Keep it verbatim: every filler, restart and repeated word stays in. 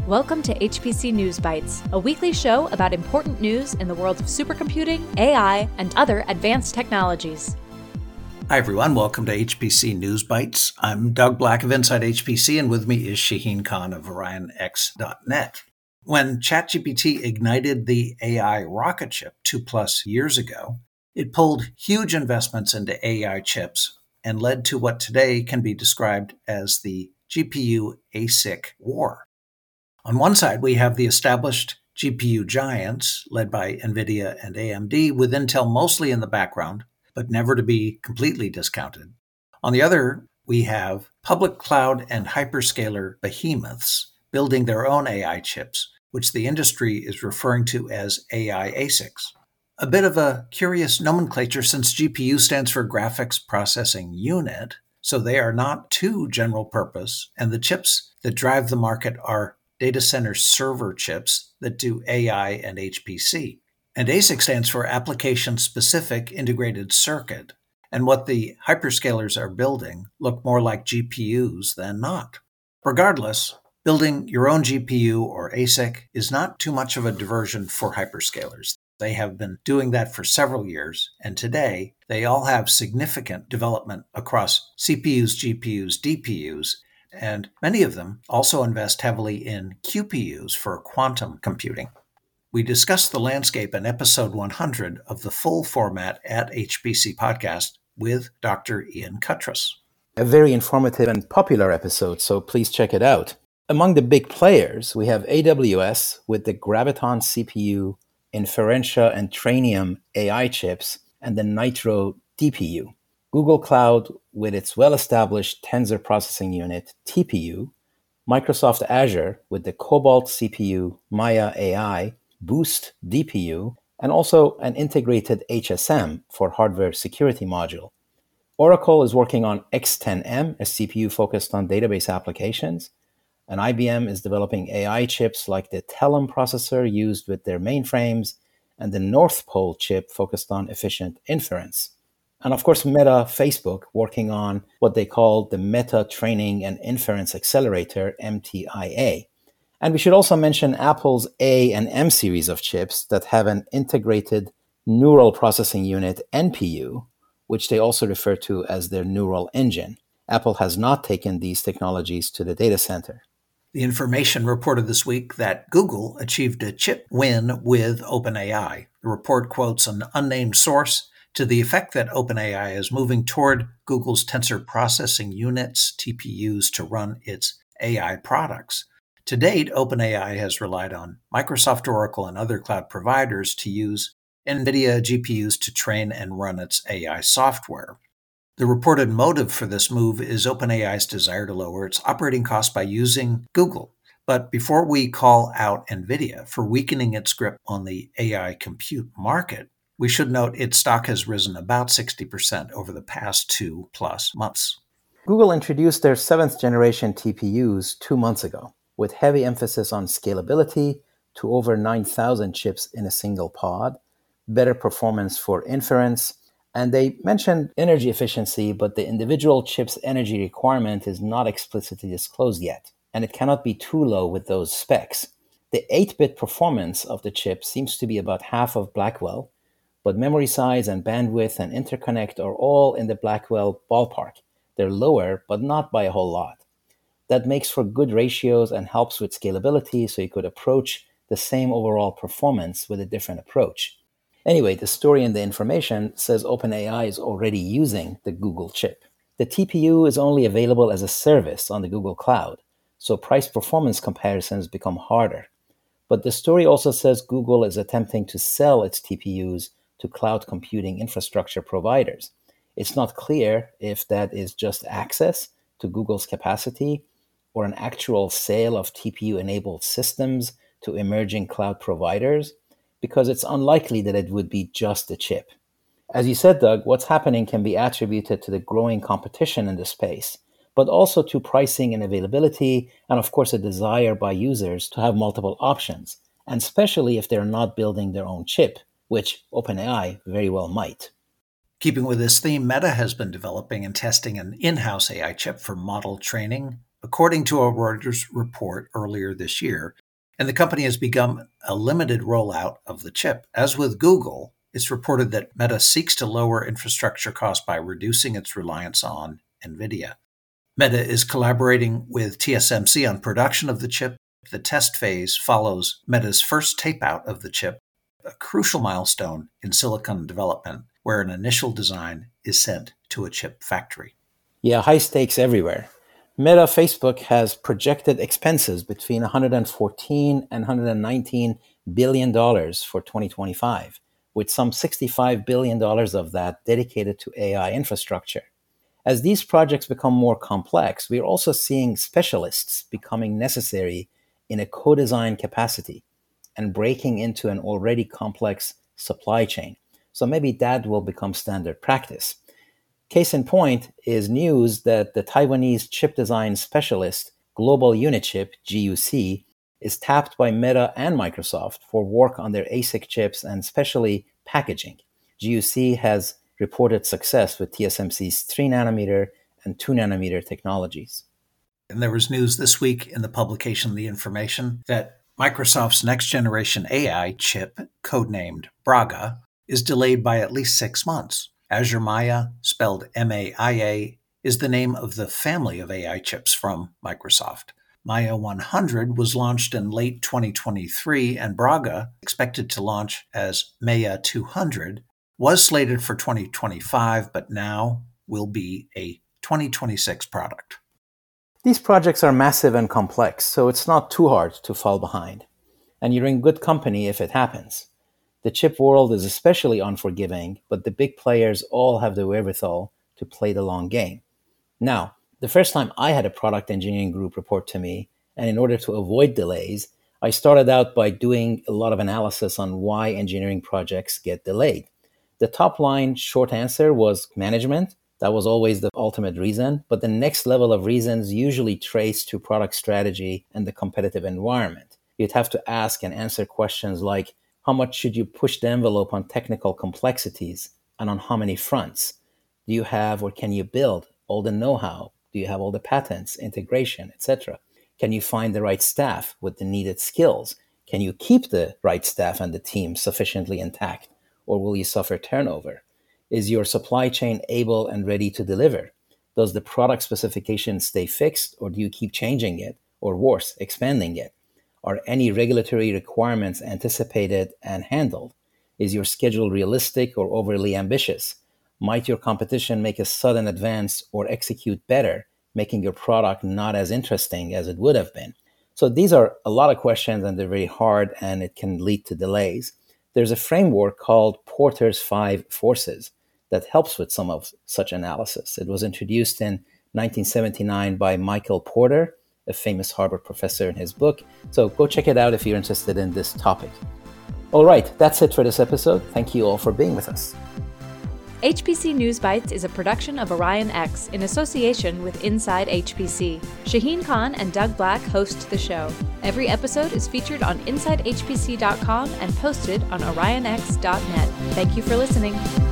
Welcome to H P C News Bites, a weekly show about important news in the world of supercomputing, A I, and other advanced technologies. Hi everyone, welcome to H P C News Bites. I'm Doug Black of Inside H P C, and with me is Shaheen Khan of Orion X dot net. When ChatGPT ignited the A I rocket ship two plus years ago, it pulled huge investments into A I chips and led to what today can be described as the G P U A S I C war. On one side, we have the established G P U giants led by NVIDIA and A M D, with Intel mostly in the background, but never to be completely discounted. On the other, we have public cloud and hyperscaler behemoths building their own A I chips, which the industry is referring to as A I A S I Cs. A bit of a curious nomenclature since G P U stands for Graphics Processing Unit, so they are not too general purpose, and the chips that drive the market are data center server chips that do A I and H P C. And A S I C stands for Application-Specific Integrated Circuit, and what the hyperscalers are building look more like G P Us than not. Regardless, building your own G P U or A S I C is not too much of a diversion for hyperscalers. They have been doing that for several years, and today they all have significant development across C P Us, G P Us, D P Us, and many of them also invest heavily in Q P Us for quantum computing. We discussed the landscape in episode one hundred of the full format at H P C Podcast with Doctor Ian Cutress. A very informative and popular episode, so please check it out. Among the big players, we have A W S with the Graviton C P U, Inferentia and Trainium A I chips, and the Nitro D P U. Google Cloud with its well-established Tensor Processing Unit, T P U, Microsoft Azure with the Cobalt C P U, Maya A I, Boost D P U, and also an integrated H S M for hardware security module. Oracle is working on X ten M, a C P U focused on database applications, and I B M is developing A I chips like the Telum processor used with their mainframes and the North Pole chip focused on efficient inference. And of course, Meta, Facebook, working on what they call the Meta Training and Inference Accelerator, M T I A. And we should also mention Apple's A and M series of chips that have an integrated neural processing unit, N P U, which they also refer to as their neural engine. Apple has not taken these technologies to the data center. The Information reported this week that Google achieved a chip win with OpenAI. The report quotes an unnamed source to the effect that OpenAI is moving toward Google's Tensor Processing Units, T P Us, to run its A I products. To date, OpenAI has relied on Microsoft, Oracle, and other cloud providers to use NVIDIA G P Us to train and run its A I software. The reported motive for this move is OpenAI's desire to lower its operating costs by using Google. But before we call out NVIDIA for weakening its grip on the A I compute market, we should note its stock has risen about sixty percent over the past two plus months. Google introduced their seventh generation T P Us two months ago, with heavy emphasis on scalability to over nine thousand chips in a single pod, better performance for inference, and they mentioned energy efficiency, but the individual chip's energy requirement is not explicitly disclosed yet, and it cannot be too low with those specs. The eight-bit performance of the chip seems to be about half of Blackwell, but memory size and bandwidth and interconnect are all in the Blackwell ballpark. They're lower, but not by a whole lot. That makes for good ratios and helps with scalability, so you could approach the same overall performance with a different approach. Anyway, the story in the Information says OpenAI is already using the Google chip. The T P U is only available as a service on the Google Cloud, so price-performance comparisons become harder. But the story also says Google is attempting to sell its T P Us to cloud computing infrastructure providers. It's not clear if that is just access to Google's capacity or an actual sale of T P U-enabled systems to emerging cloud providers, because it's unlikely that it would be just a chip. As you said, Doug, what's happening can be attributed to the growing competition in the space, but also to pricing and availability, and of course a desire by users to have multiple options, and especially if they're not building their own chip, which OpenAI very well might. Keeping with this theme, Meta has been developing and testing an in-house A I chip for model training, according to a Reuters report earlier this year, and the company has begun a limited rollout of the chip. As with Google, it's reported that Meta seeks to lower infrastructure costs by reducing its reliance on NVIDIA. Meta is collaborating with T S M C on production of the chip. The test phase follows Meta's first tape-out of the chip, a crucial milestone in silicon development, where an initial design is sent to a chip factory. Yeah, high stakes everywhere. Meta Facebook has projected expenses between one hundred fourteen and one hundred nineteen billion dollars for twenty twenty-five, with some sixty-five billion dollars of that dedicated to A I infrastructure. As these projects become more complex, we're also seeing specialists becoming necessary in a co-design capacity and breaking into an already complex supply chain. So maybe that will become standard practice. Case in point is news that the Taiwanese chip design specialist Global Unichip, G U C, is tapped by Meta and Microsoft for work on their A S I C chips and especially packaging. G U C has reported success with T S M C's three nanometer and two nanometer technologies. And there was news this week in the publication The Information that Microsoft's next-generation A I chip, codenamed Braga, is delayed by at least six months. Azure Maya, spelled M A I A, is the name of the family of A I chips from Microsoft. Maya one hundred was launched in late twenty twenty-three, and Braga, expected to launch as Maya two hundred, was slated for twenty twenty-five, but now will be a twenty twenty-six product. These projects are massive and complex, so it's not too hard to fall behind. And you're in good company if it happens. The chip world is especially unforgiving, but the big players all have the wherewithal to play the long game. Now, the first time I had a product engineering group report to me, and in order to avoid delays, I started out by doing a lot of analysis on why engineering projects get delayed. The top line short answer was management. That was always the ultimate reason. But the next level of reasons usually trace to product strategy and the competitive environment. You'd have to ask and answer questions like, how much should you push the envelope on technical complexities and on how many fronts? Do you have or can you build all the know-how? Do you have all the patents, integration, et cetera? Can you find the right staff with the needed skills? Can you keep the right staff and the team sufficiently intact? Or will you suffer turnover? Is your supply chain able and ready to deliver? Does the product specification stay fixed, or do you keep changing it, or worse, expanding it? Are any regulatory requirements anticipated and handled? Is your schedule realistic or overly ambitious? Might your competition make a sudden advance or execute better, making your product not as interesting as it would have been? So these are a lot of questions, and they're very hard, and it can lead to delays. There's a framework called Porter's Five Forces that helps with some of such analysis. It was introduced in nineteen seventy-nine by Michael Porter, a famous Harvard professor, in his book. So go check it out if you're interested in this topic. All right, that's it for this episode. Thank you all for being with us. H P C News Bites is a production of Orion X in association with Inside H P C. Shaheen Khan and Doug Black host the show. Every episode is featured on inside h p c dot com and posted on orion x dot net. Thank you for listening.